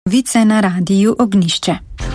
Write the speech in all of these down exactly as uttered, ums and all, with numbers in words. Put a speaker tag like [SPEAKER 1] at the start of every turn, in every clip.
[SPEAKER 1] Novice na radiju Ognjišče.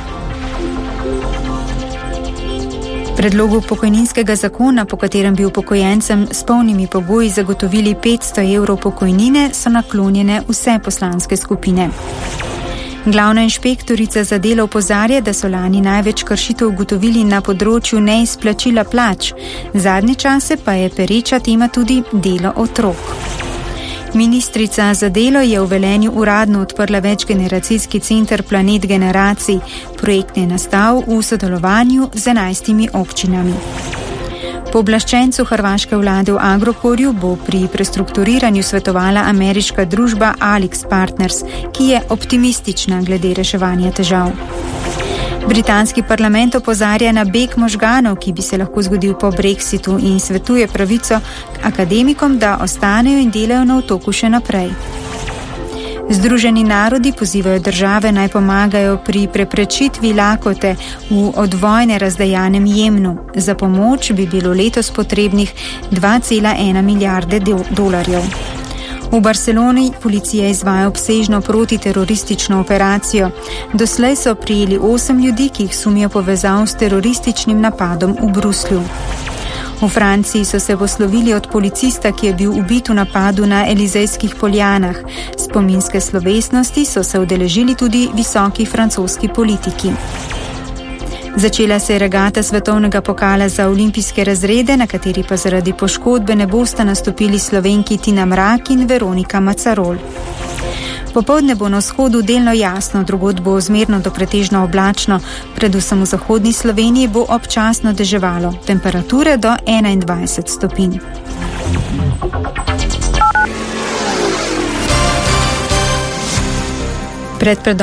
[SPEAKER 1] Predlogu pokojninskega zakona, po katerem bi upokojencem s polnimi pogoji zagotovili petsto evrov pokojnine, so naklonjene vse poslanske skupine. Glavna inšpektorica za delo opozarja, da so lani največ kršitev ugotovili na področju neizplačila plač. Zadnje čase pa je pereča tema tudi delo otrok. Ministrica za delo je v Velenju uradno odprla večgeneracijski center Planet generacij. Projekt je nastal v sodelovanju z enajstimi občinami. Pooblaščencu hrvaške vlade v Agrokorju bo pri prestrukturiranju svetovala ameriška družba AlixPartners, ki je optimistična glede reševanja težav. Britanski parlament opozarja na beg možganov, ki bi se lahko zgodil po brexitu, in svetuje pravico akademikom, da ostanejo in delajo na otoku še naprej. Združeni narodi pozivajo države naj pomagajo pri preprečitvi lakote v od vojne razdejanem Jemnu. Za pomoč bi bilo letos potrebnih dva cela ena milijarde dolarjev. V Barceloni policija izvaja obsežno protiteroristično operacijo. Doslej so prijeli osem ljudi, ki jih sumijo povezav s terorističnim napadom v Bruslju. V Franciji so se poslovili od policista, ki je bil ubit v napadu na Elizejskih poljanah. Spominske slovesnosti so se udeležili tudi visoki francoski politiki. Začela se je regata svetovnega pokala za olimpijske razrede, na kateri pa zaradi poškodbe ne bosta nastopili Slovenki Tina Mrak in Veronika Macarol. Popoldne bo na vzhodu delno jasno, drugod bo zmerno do pretežno oblačno, predvsem v zahodni Sloveniji bo občasno deževalo, temperature do enaindvajset stopinj. Pred predom